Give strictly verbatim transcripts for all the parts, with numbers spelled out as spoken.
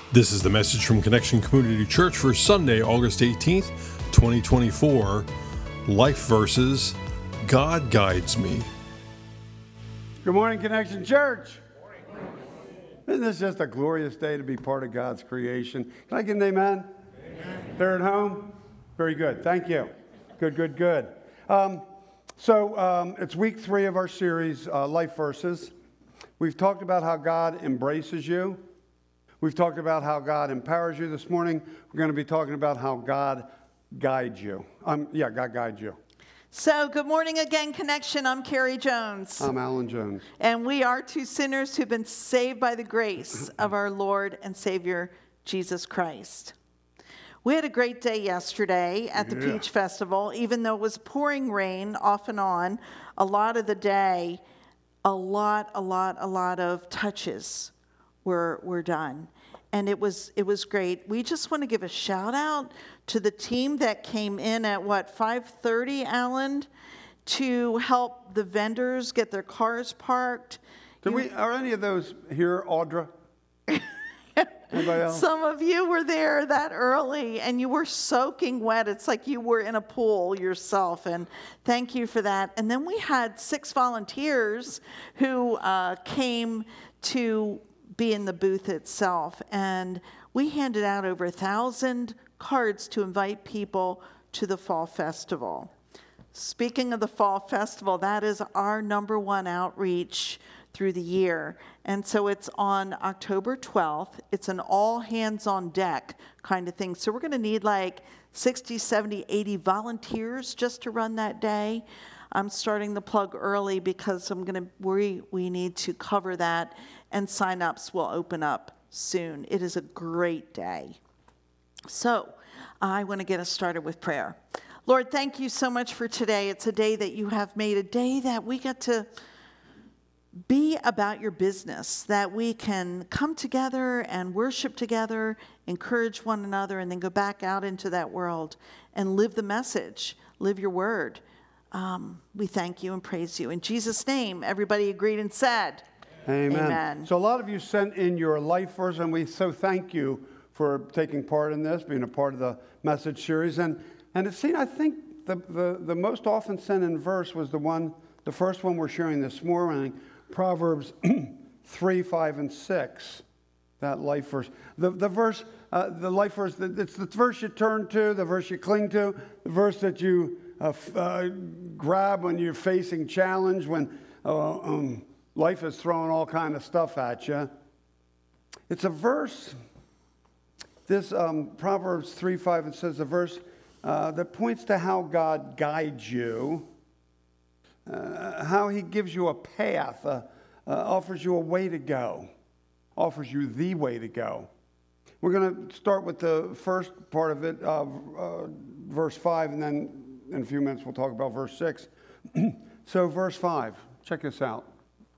This is the message from Connection Community Church for Sunday, August eighteenth, twenty twenty-four. Life Verses, God Guides Me. Good morning, Connection Church. Good morning. Isn't this just a glorious day to be part of God's creation? Can I get an amen? Amen. They're at home? Very good. Thank you. Good, good, good. Um, so um, it's week three of our series, uh, Life Verses. We've talked about how God embraces you. We've talked about how God empowers you. This morning, we're going to be talking about how God guides you. Um, yeah, God guides you. So, good morning again, Connection. I'm Carrie Jones. I'm Alan Jones. And we are two sinners who've been saved by the grace of our Lord and Savior, Jesus Christ. We had a great day yesterday at the yeah. Peach Festival. Even though it was pouring rain off and on, a lot of the day, a lot, a lot, a lot of touches were were done. And it was it was great. We just want to give a shout out to the team that came in at what, five thirty, Alan, to help the vendors get their cars parked. Did you, we are any of those here, Audra? Anybody else? Some of you were there that early and you were soaking wet. It's like you were in a pool yourself, and thank you for that. And then we had six volunteers who uh, came to be in the booth itself, and we handed out over a thousand cards to invite people to the Fall Festival. Speaking of the Fall Festival, that is our number one outreach through the year, and so it's on October twelfth. It's an all hands on deck kind of thing, so we're going to need like sixty, seventy, eighty volunteers just to run that day. I'm starting the plug early because I'm going to we we need to cover that, and sign-ups will open up soon. It is a great day. So I want to get us started with prayer. Lord, thank you so much for today. It's a day that you have made, a day that we get to be about your business, that we can come together and worship together, encourage one another, and then go back out into that world and live the message, live your word. Um, we thank you and praise you. In Jesus' name, everybody agreed and said, Amen. Amen. So a lot of you sent in your life verse, and we so thank you for taking part in this, being a part of the message series. And and it's seen, I think the, the, the most often sent in verse was the one, the first one we're sharing this morning, Proverbs three, five, and six. That life verse. The the verse, uh, the life verse, it's the verse you turn to, the verse you cling to, the verse that you uh, uh, grab when you're facing challenge, when uh, um, life is throwing all kind of stuff at you. It's a verse, this um, Proverbs three, five, it says a verse uh, that points to how God guides you, uh, how he gives you a path, uh, uh, offers you a way to go, offers you the way to go. We're going to start with the first part of it, uh, uh, verse five, and then in a few minutes we'll talk about verse six. So verse five, check this out.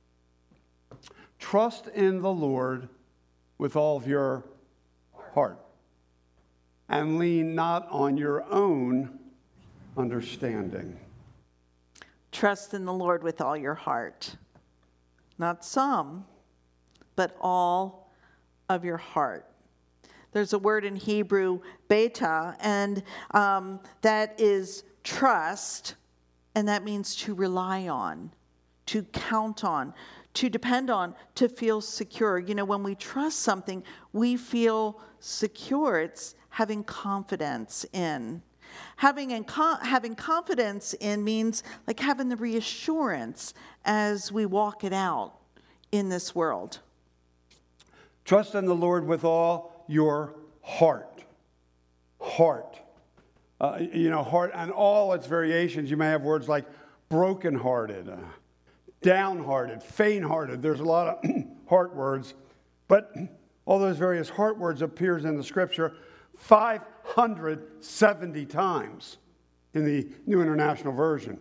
Trust in the Lord with all of your heart, and lean not on your own understanding. Trust in the Lord with all your heart. Not some, but all of your heart. There's a word in Hebrew, beta, and um, that is trust, and that means to rely on, to count on, to depend on, to feel secure. You know, when we trust something, we feel secure. It's having confidence in. Having, in, having confidence in means like having the reassurance as we walk it out in this world. Trust in the Lord with all your heart. Heart. Uh, you know, heart and all its variations. You may have words like brokenhearted, uh, downhearted, faint-hearted. There's a lot of heart words, but all those various heart words appears in the Scripture five hundred seventy times in the New International Version.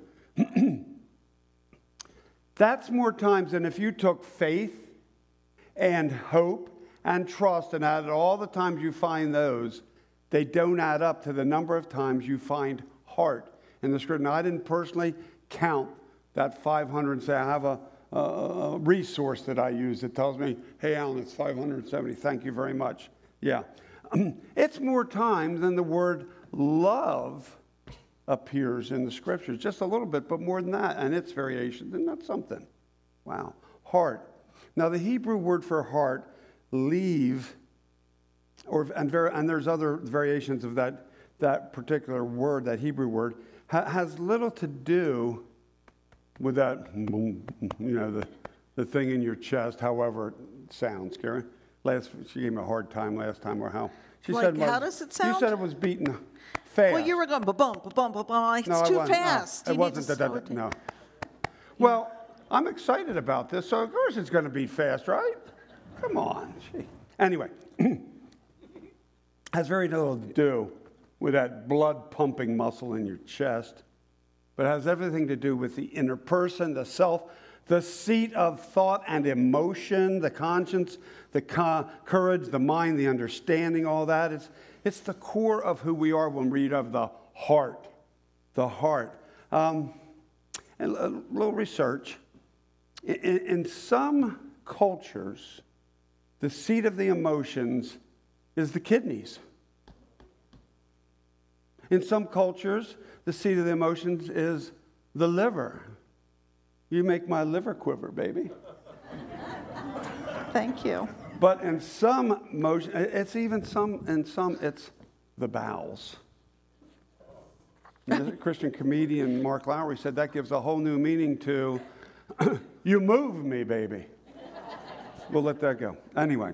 That's more times than if you took faith and hope and trust and added all the times you find those. They don't add up to the number of times you find heart in the Scripture. Now, I didn't personally count that five hundred and say I have a, a resource that I use that tells me, hey, Alan, it's five hundred seventy. Thank you very much. Yeah. It's more time than the word love appears in the scriptures. Just a little bit, but more than that. And its variations. Isn't that something? Wow. Heart. Now, the Hebrew word for heart, leave, or and, ver, and there's other variations of that, that particular word, that Hebrew word, ha, has little to do with that, you know, the, the thing in your chest, however it sounds, Karen. Last, she gave me a hard time last time, or how. She like, said, how does it sound? You said it was beaten fast. Well, you were going ba-bum, ba-bum, ba-bum. Like, no, it's too wasn't. fast. No, it you wasn't. Need to that, that, no. Well, I'm excited about this, so of course it's going to beat fast, right? Come on. Gee. Anyway, has very little to do with that blood-pumping muscle in your chest, but has everything to do with the inner person, the self, the seat of thought and emotion, the conscience, the co- courage, the mind, the understanding, all that. It's, it's the core of who we are when we read of the heart. The heart. Um, and a little research. In, in some cultures, the seat of the emotions is the kidneys. In some cultures, the seat of the emotions is the liver. You make my liver quiver, baby. Thank you. But in some motion, it's even some, in some, it's the bowels. The Christian comedian Mark Lowry said that gives a whole new meaning to, you move me, baby. We'll let that go. Anyway.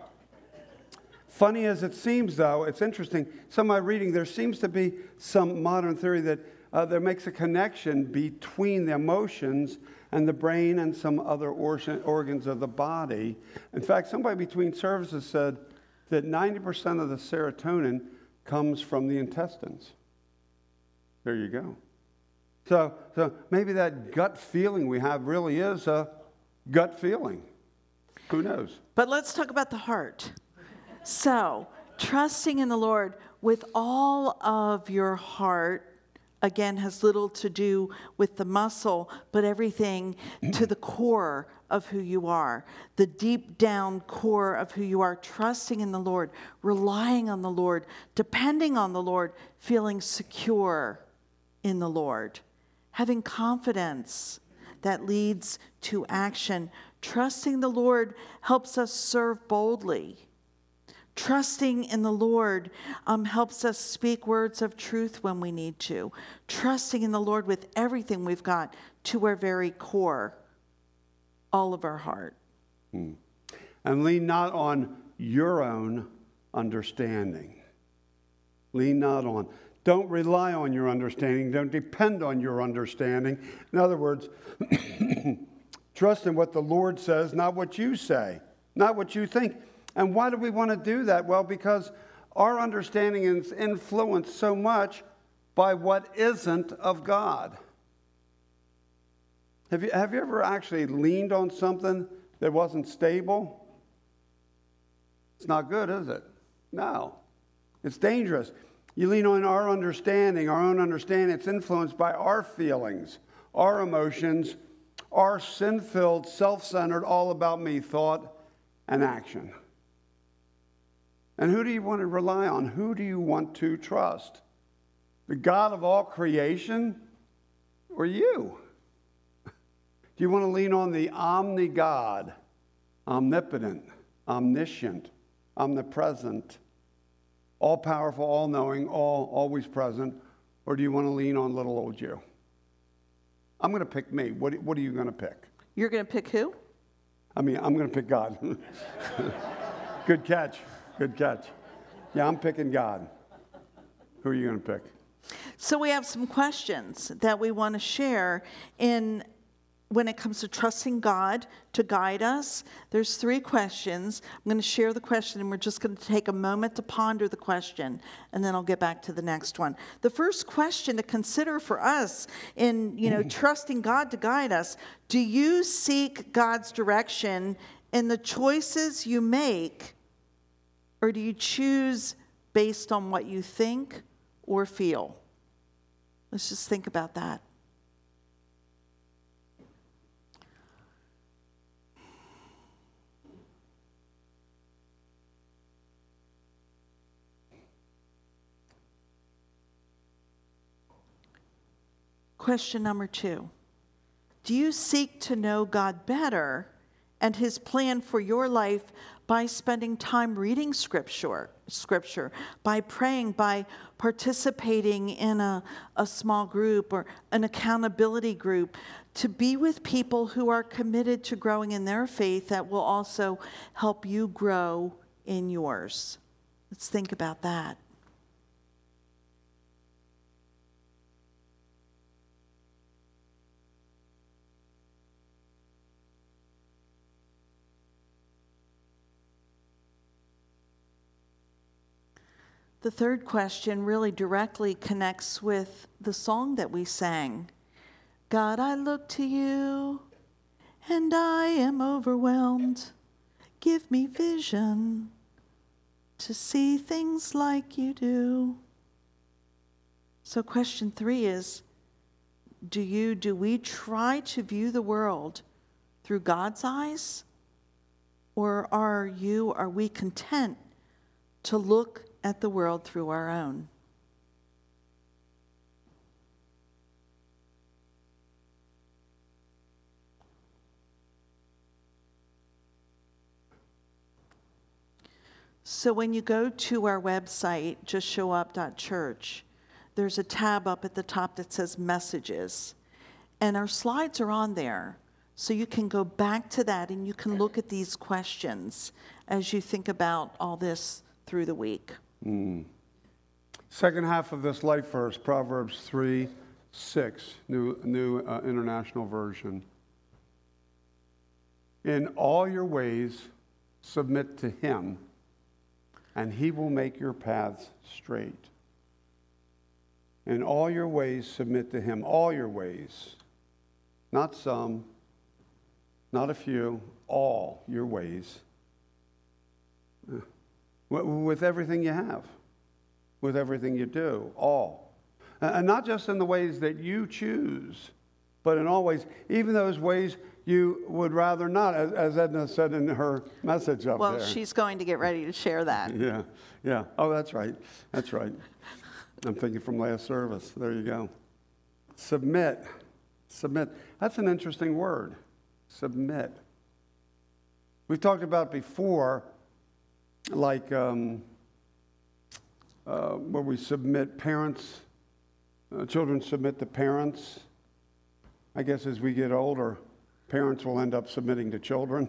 Funny as it seems, though, it's interesting. Some of my reading, there seems to be some modern theory that uh, there makes a connection between the emotions and the brain and some other or- organs of the body. In fact, somebody between services said that ninety percent of the serotonin comes from the intestines. There you go. So, so maybe that gut feeling we have really is a gut feeling. Who knows? But let's talk about the heart. So, trusting in the Lord with all of your heart, again, has little to do with the muscle, but everything to the core of who you are, the deep down core of who you are, trusting in the Lord, relying on the Lord, depending on the Lord, feeling secure in the Lord, having confidence that leads to action. Trusting the Lord helps us serve boldly. Trusting in the Lord um, helps us speak words of truth when we need to. Trusting in the Lord with everything we've got to our very core, all of our heart. Hmm. And lean not on your own understanding. Lean not on. Don't rely on your understanding. Don't depend on your understanding. In other words, trust in what the Lord says, not what you say, not what you think. And why do we want to do that? Well, because our understanding is influenced so much by what isn't of God. Have you, have you ever actually leaned on something that wasn't stable? It's not good, is it? No. It's dangerous. You lean on our understanding, our own understanding. It's influenced by our feelings, our emotions, our sin-filled, self-centered, all-about-me thought and action. And who do you want to rely on? Who do you want to trust? The God of all creation or you? Do you want to lean on the omni-God, omnipotent, omniscient, omnipresent, all-powerful, all-knowing, all always present, or do you want to lean on little old you? I'm going to pick me. What, what are you going to pick? You're going to pick who? I mean, I'm going to pick God. Good catch. Good catch. Yeah, I'm picking God. Who are you going to pick? So we have some questions that we want to share in when it comes to trusting God to guide us. There's three questions. I'm going to share the question, and we're just going to take a moment to ponder the question, and then I'll get back to the next one. The first question to consider for us in, you know, trusting God to guide us: do you seek God's direction in the choices you make, or do you choose based on what you think or feel? Let's just think about that. Question number two. Do you seek to know God better and his plan for your life by spending time reading scripture, scripture, by praying, by participating in a, a small group or an accountability group, to be with people who are committed to growing in their faith that will also help you grow in yours? Let's think about that. The third question really directly connects with the song that we sang. God, I look to you, and I am overwhelmed. Give me vision to see things like you do. So question three is, do you, do we try to view the world through God's eyes? Or are you, are we content to look at the world through our own? So when you go to our website, just show up dot church, there's a tab up at the top that says Messages. And our slides are on there. So you can go back to that and you can look at these questions as you think about all this through the week. Mm. Second half of this life verse, Proverbs three, six, New, new uh, International Version. In all your ways, submit to him, and he will make your paths straight. In all your ways, submit to him. All your ways. Not some, not a few, all your ways. With everything you have, with everything you do, all. And not just in the ways that you choose, but in all ways, even those ways you would rather not, as, as Edna said in her message up well, there. Well, she's going to get ready to share that. Yeah, yeah. Oh, that's right. That's right. I'm thinking from last service. There you go. Submit. Submit. That's an interesting word. Submit. We've talked about before, like um, uh, where we submit parents, uh, children submit to parents. I guess as we get older, parents will end up submitting to children.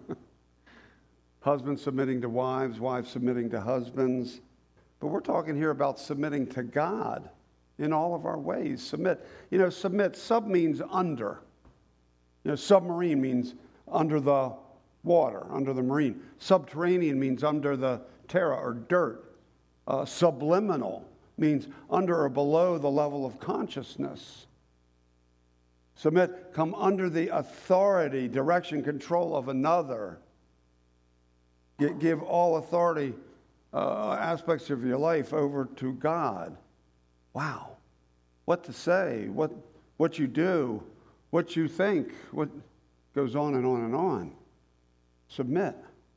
Husbands submitting to wives, wives submitting to husbands. But we're talking here about submitting to God in all of our ways. Submit. You know, submit, sub means under. You know, submarine means under the water, under the marine. Subterranean means under the terra or dirt. Uh, subliminal means under or below the level of consciousness. Submit, come under the authority, direction, control of another. G- give all authority, uh, aspects of your life over to God. Wow. What to say, what, what you do, what you think, what goes on and on and on. Submit.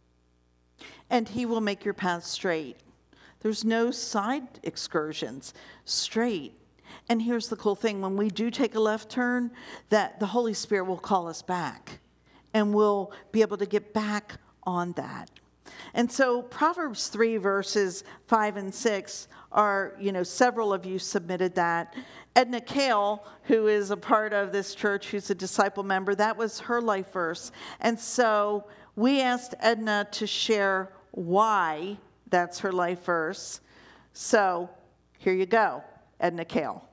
And he will make your path straight. There's no side excursions. Straight. And here's the cool thing. When we do take a left turn, that the Holy Spirit will call us back. And we'll be able to get back on that. And so Proverbs three, verses five and six are, you know, several of you submitted that. Edna Kale, who is a part of this church, who's a disciple member, that was her life verse. And so we asked Edna to share why that's her life verse. So here you go, Edna Kale.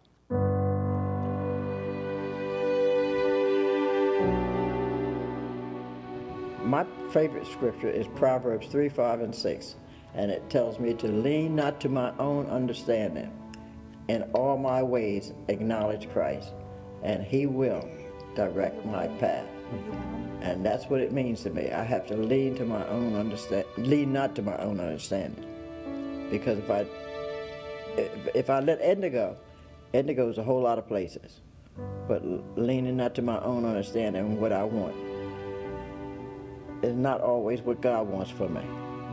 My favorite scripture is Proverbs three, five, and six, and it tells me to lean not to my own understanding. In all my ways acknowledge Christ, and he will direct my path. And that's what it means to me. I have to lean to my own understand, lean not to my own understanding. Because if I if, if I let Edna go, Edna goes a whole lot of places. But leaning not to my own understanding and what I want is not always what God wants for me.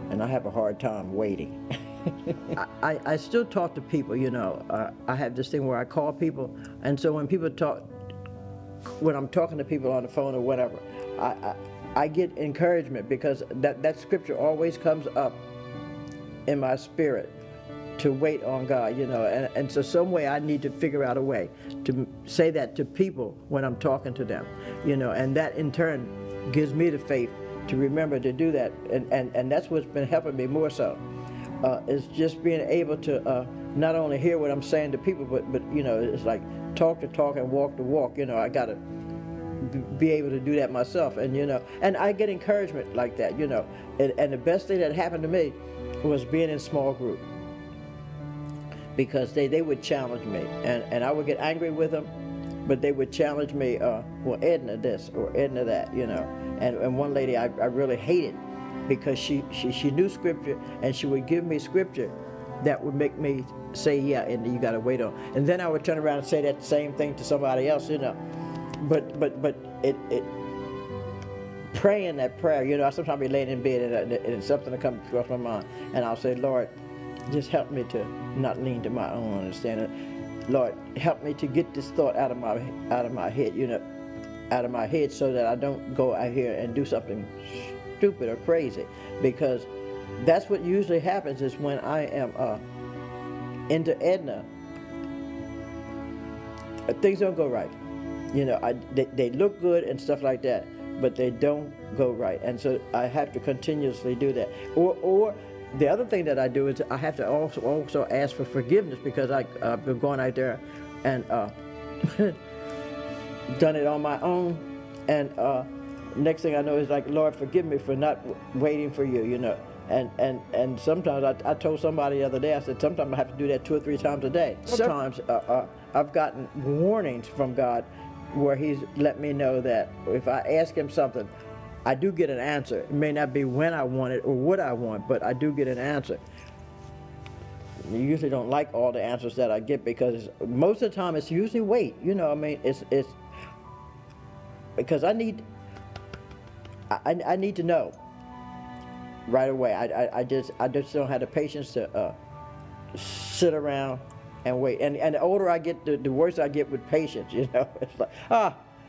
and I have a hard time waiting. I, I, I still talk to people, you know. Uh, I have this thing where I call people, and so when people talk, when I'm talking to people on the phone or whatever, I, I, I get encouragement because that, that scripture always comes up in my spirit to wait on God, you know. And, and so some way I need to figure out a way to say that to people when I'm talking to them, you know, and that in turn gives me the faith to remember to do that. And, and, and that's what's been helping me more so. Uh, is just being able to uh, not only hear what I'm saying to people, but, but you know, it's like talk to talk and walk to walk. You know, I got to be able to do that myself. And, you know, and I get encouragement like that, you know. And, and the best thing that happened to me was being in small group. Because they, they would challenge me. And, and I would get angry with them, but they would challenge me, uh, well, Edna this or Edna that, you know. And, and one lady I, I really hated, because she, she, she knew scripture, and she would give me scripture that would make me say, yeah, and you got to wait on. And then I would turn around and say that same thing to somebody else, you know. But but but it, it praying that prayer, you know, I sometimes be laying in bed and, and something will come across my mind, and I'll say, Lord, just help me to not lean to my own understanding. Lord, help me to get this thought out of my out of my head, you know, out of my head, so that I don't go out here and do something stupid or crazy, because that's what usually happens is when I am uh, into Edna, things don't go right. You know, I, they, they look good and stuff like that, but they don't go right, and so I have to continuously do that. Or, or the other thing that I do is I have to also also ask for forgiveness, because I, I've been going out there and uh, done it on my own, and. Uh, Next thing I know is like, Lord, forgive me for not w- waiting for you, you know. And and and sometimes I, I told somebody the other day, I said, sometimes I have to do that two or three times a day. Sometimes uh, uh, I've gotten warnings from God where he's let me know that if I ask him something, I do get an answer. It may not be when I want it or what I want, but I do get an answer. You usually don't like all the answers that I get, because most of the time it's usually wait, you know, I mean, it's, it's because I need, I, I need to know right away. I, I, I just I just don't have the patience to uh, sit around and wait. And and the older I get, the, the worse I get with patience. You know, it's like ah,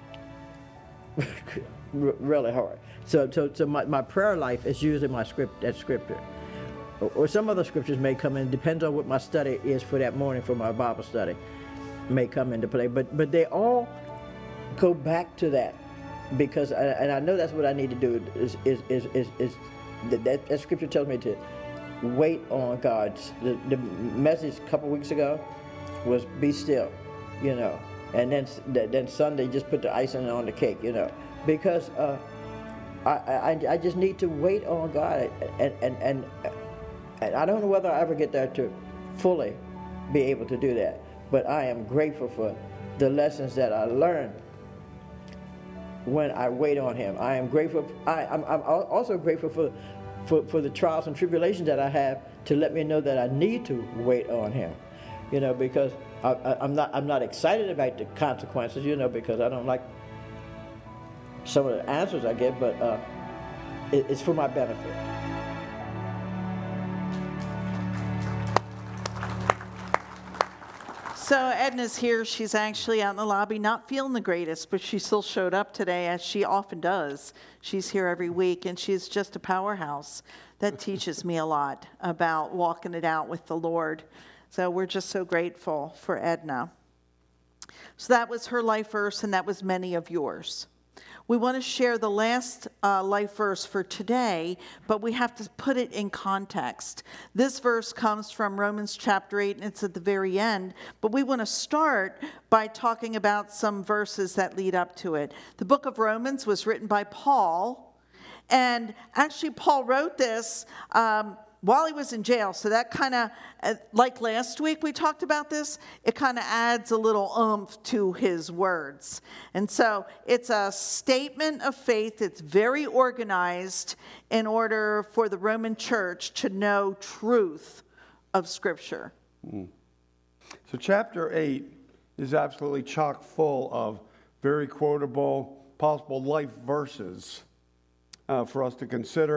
really hard. So so so my, my prayer life is usually my script that scripture, or, or some other scriptures may come in. Depends on what my study is for that morning for my Bible study, may come into play. But but they all go back to that. Because I, and I know that's what I need to do is is is is, is that, that, that scripture tells me to wait on God. The, the message a couple weeks ago was be still, you know, and then then Sunday just put the icing on the cake, you know, because uh, I, I I just need to wait on God, and and and and I don't know whether I ever get there to fully be able to do that, but I am grateful for the lessons that I learned when I wait on him. I am grateful. I, I'm, I'm also grateful for, for, for the trials and tribulations that I have to let me know that I need to wait on him. You know, because I, I, I'm not I'm not excited about the consequences. You know, because I don't like some of the answers I get, but uh, it, it's for my benefit. So Edna's here. She's actually out in the lobby, not feeling the greatest, but she still showed up today, as she often does. She's here every week, and she's just a powerhouse. That teaches me a lot about walking it out with the Lord. So we're just so grateful for Edna. So that was her life verse, and that was many of yours. We want to share the last uh, life verse for today, but we have to put it in context. This verse comes from Romans chapter eight, and it's at the very end, but we want to start by talking about some verses that lead up to it. The book of Romans was written by Paul, and actually Paul wrote this um, while he was in jail, so that kind of, uh, like last week we talked about this, it kind of adds a little oomph to his words. And so it's a statement of faith. It's very organized in order for the Roman church to know truth of Scripture. Mm. So chapter eight is absolutely chock full of very quotable, possible life verses uh, for us to consider.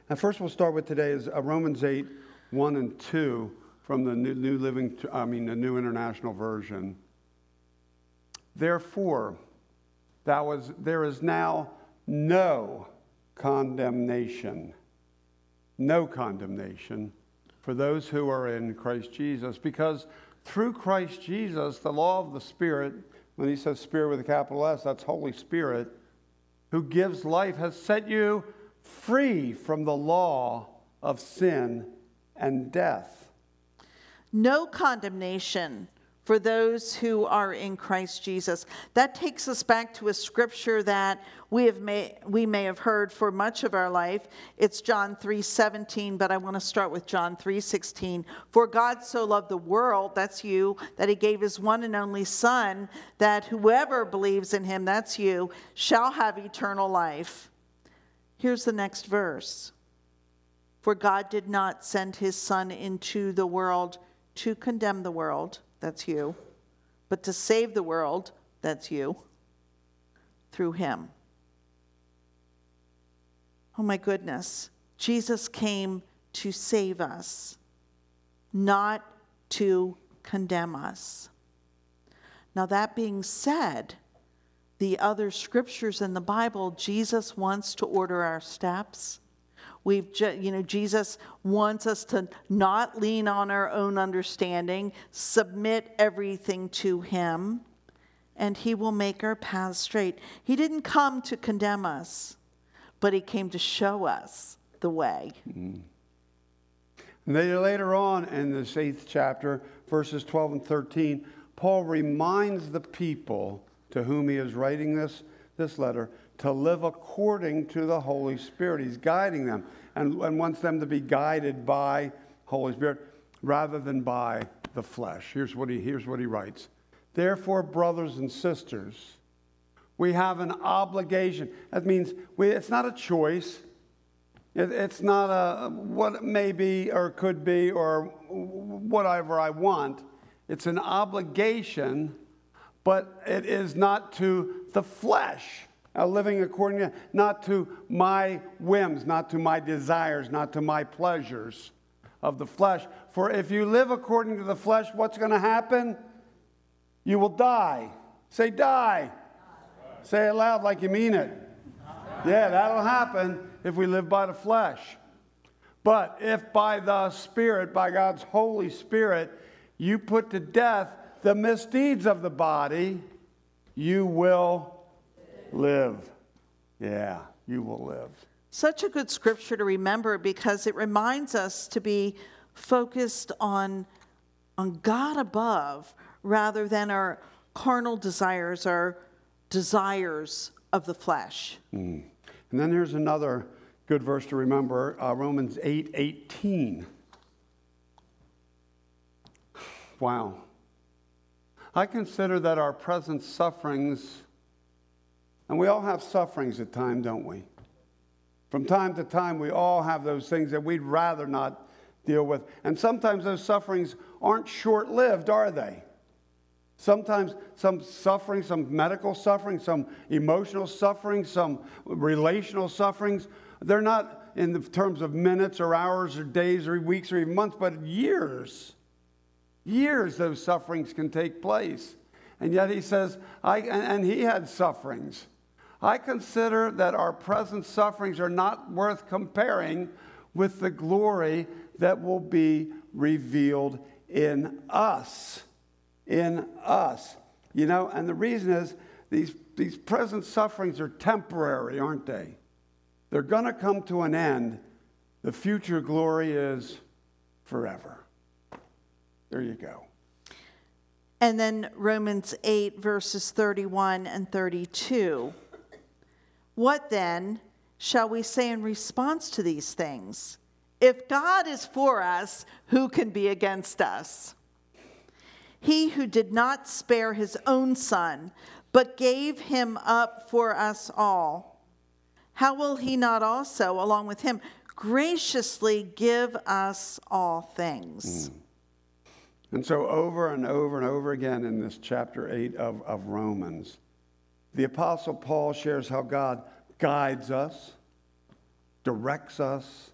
And first we'll start with today is uh, Romans eight, one and two from the New, New Living, I mean the New International Version. Therefore, that was, there is now no condemnation, no condemnation for those who are in Christ Jesus, because through Christ Jesus, the law of the Spirit, when he says Spirit with a capital S, that's Holy Spirit, who gives life, has set you free from the law of sin and death. No condemnation for those who are in Christ Jesus. That takes us back to a scripture that we have may, we may have heard for much of our life. It's John three seventeen, but I want to start with John three sixteen. For God so loved the world, that's you, that he gave his one and only Son, that whoever believes in him, that's you, shall have eternal life. Here's the next verse. For God did not send his Son into the world to condemn the world, that's you, but to save the world, that's you, through him. Oh my goodness. Jesus came to save us, not to condemn us. Now, that being said, the other scriptures in the Bible, Jesus wants to order our steps. We've, you know, Jesus wants us to not lean on our own understanding, submit everything to him, and he will make our paths straight. He didn't come to condemn us, but he came to show us the way. Mm-hmm. And then later on in this eighth chapter, verses twelve and thirteen, Paul reminds the people to whom he is writing this, this letter to live according to the Holy Spirit. He's guiding them and, and wants them to be guided by Holy Spirit rather than by the flesh. Here's what he, here's what he writes. Therefore, brothers and sisters, we have an obligation. That means we, it's not a choice. It, it's not a what it may be or could be or whatever I want. It's an obligation, but it is not to the flesh. Uh, living according to, not to my whims, not to my desires, not to my pleasures of the flesh. For if you live according to the flesh, what's going to happen? You will die. Say die. Say it loud like you mean it. Yeah, that'll happen if we live by the flesh. But if by the Spirit, by God's Holy Spirit, you put to death the misdeeds of the body, you will live. Yeah, you will live. Such a good scripture to remember because it reminds us to be focused on, on God above rather than our carnal desires, our desires of the flesh. Mm. And then here's another good verse to remember, uh, Romans eight eighteen. Wow. I consider that our present sufferings, and we all have sufferings at times, don't we? From time to time, we all have those things that we'd rather not deal with. And sometimes those sufferings aren't short-lived, are they? Sometimes some suffering, some medical suffering, some emotional suffering, some relational sufferings, they're not in the terms of minutes or hours or days or weeks or even months, but years. Years those sufferings can take place. And yet he says, I, and, and he had sufferings. I consider that our present sufferings are not worth comparing with the glory that will be revealed in us. In us. You know, and the reason is these, these present sufferings are temporary, aren't they? They're going to come to an end. The future glory is forever. There you go. And then Romans eight, verses thirty-one and thirty-two. What then shall we say in response to these things? If God is for us, who can be against us? He who did not spare his own son, but gave him up for us all, how will he not also, along with him, graciously give us all things? Mm. And so over and over and over again in this chapter eight of, of Romans, the Apostle Paul shares how God guides us, directs us,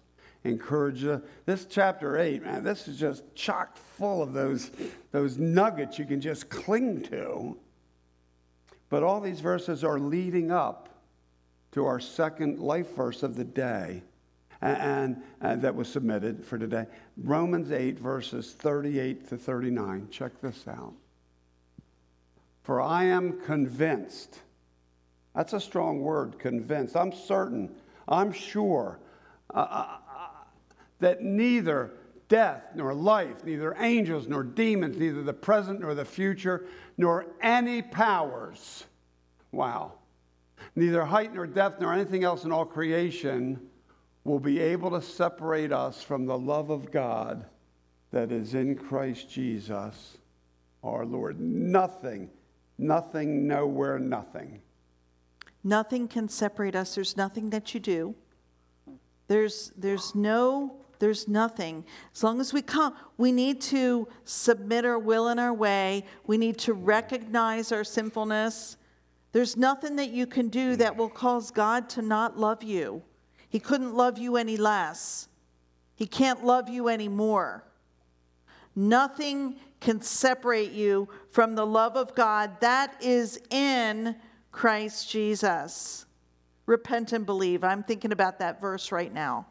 encourage you. This chapter eight, man, this is just chock full of those, those nuggets you can just cling to. But all these verses are leading up to our second life verse of the day, and, and, and that was submitted for today. Romans eight, verses thirty-eight to thirty-nine. Check this out. For I am convinced. That's a strong word, convinced. I'm certain, I'm sure uh, uh, that neither death nor life, neither angels nor demons, neither the present nor the future, nor any powers, wow, neither height nor depth nor anything else in all creation will be able to separate us from the love of God that is in Christ Jesus, our Lord. Nothing, nothing, nowhere, nothing. Nothing can separate us. There's nothing that you do. There's, there's no, there's nothing. As long as we come, we need to submit our will and our way. We need to recognize our sinfulness. There's nothing that you can do that will cause God to not love you. He couldn't love you any less. He can't love you any more. Nothing can separate you from the love of God that is in Christ Jesus. Repent and believe. I'm thinking about that verse right now.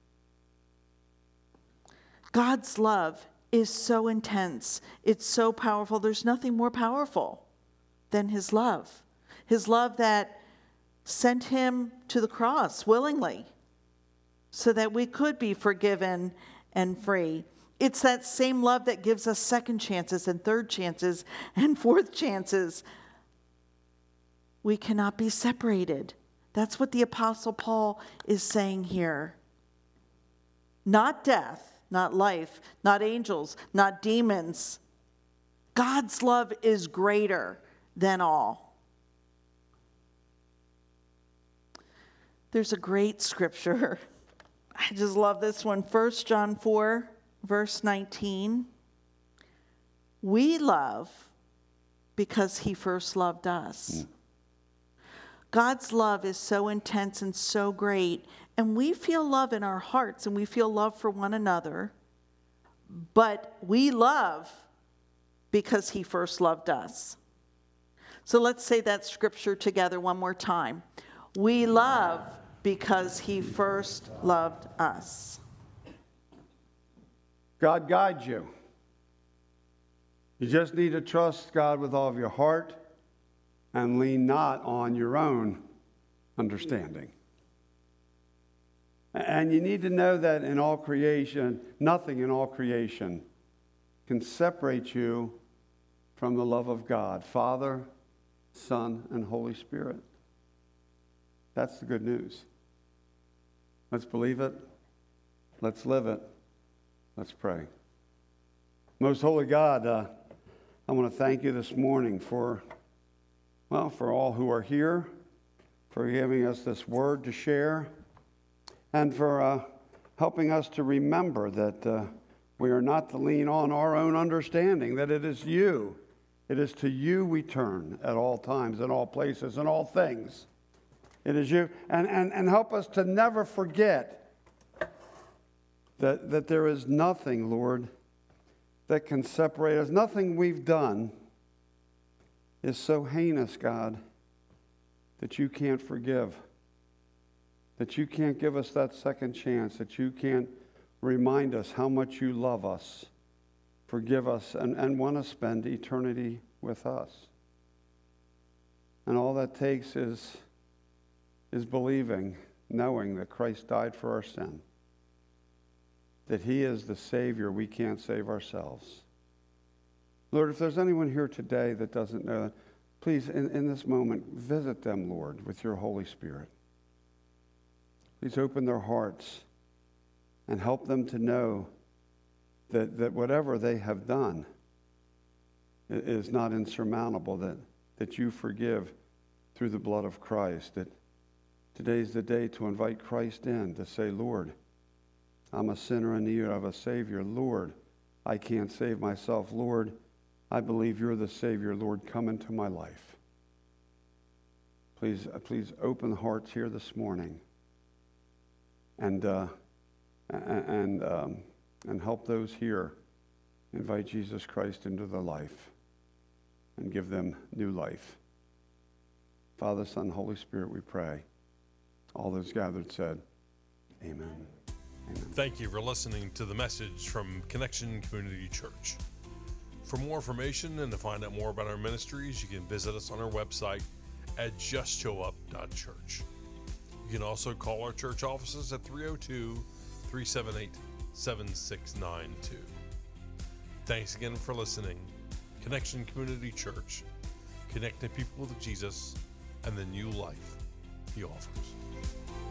God's love is so intense. It's so powerful. There's nothing more powerful than his love. His love that sent him to the cross willingly so that we could be forgiven and free. It's that same love that gives us second chances and third chances and fourth chances. We cannot be separated. That's what the Apostle Paul is saying here. Not death, not life, not angels, not demons. God's love is greater than all. There's a great scripture. I just love this one. First John four, verse nineteen. We love because he first loved us. Mm. God's love is so intense and so great, and we feel love in our hearts, and we feel love for one another, but we love because he first loved us. So let's say that scripture together one more time. We love because he first loved us. God guides you. You just need to trust God with all of your heart and lean not on your own understanding. And you need to know that in all creation, nothing in all creation can separate you from the love of God, Father, Son, and Holy Spirit. That's the good news. Let's believe it. Let's live it. Let's pray. Most holy God, uh, I want to thank you this morning for, well, for all who are here, for giving us this word to share, and for uh, helping us to remember that uh, we are not to lean on our own understanding, that it is you. It is to you we turn at all times, in all places, in all things. It is you. And, and, and help us to never forget that, that there is nothing, Lord, that can separate us. Nothing we've done is so heinous, God, that you can't forgive, that you can't give us that second chance, that you can't remind us how much you love us, forgive us, and, and want to spend eternity with us. And all that takes is is believing, knowing that Christ died for our sin, that he is the Savior we can't save ourselves. Lord, if there's anyone here today that doesn't know that, please, in, in this moment, visit them, Lord, with your Holy Spirit. Please open their hearts and help them to know that, that whatever they have done is not insurmountable, that, that you forgive through the blood of Christ, that today's the day to invite Christ in, to say, Lord, I'm a sinner in need of a Savior. Lord, I can't save myself. Lord, I believe you're the Savior. Lord, come into my life. Please, please open the hearts here this morning and uh, and, um, and help those here invite Jesus Christ into their life and give them new life. Father, Son, Holy Spirit, we pray. All those gathered said, amen. Amen. Thank you for listening to the message from Connection Community Church. For more information and to find out more about our ministries, you can visit us on our website at just show up dot church. You can also call our church offices at three oh two, three seven eight, seven six nine two. Thanks again for listening. Connection Community Church, connecting people with Jesus and the new life he offers.